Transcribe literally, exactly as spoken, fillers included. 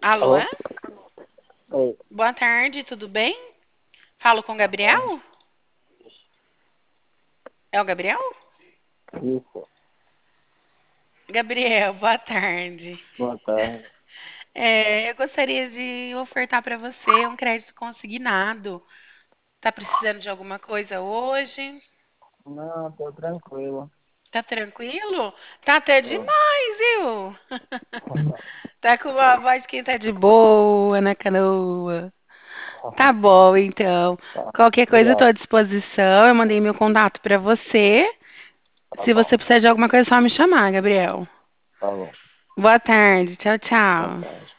Alô? Alô? Oi, Boa tarde, tudo bem? Falo com o boa tarde. Gabriel? É o Gabriel? Isso, Gabriel, boa tarde. boa tarde. É, eu gostaria de ofertar para você um crédito consignado. Tá precisando de alguma coisa hoje? Não, tô tranquilo. Tá tranquilo? Tá até Tô. demais, viu? Tá com uma voz que tá de boa na canoa. Tá bom, então. Tá, Qualquer coisa eu tô obrigado. à disposição. Eu mandei meu contato para você. Tá Se você bom, precisar de alguma coisa, é só me chamar, Gabriel. tá bom. Boa tarde. Tchau, Boa tchau. tarde.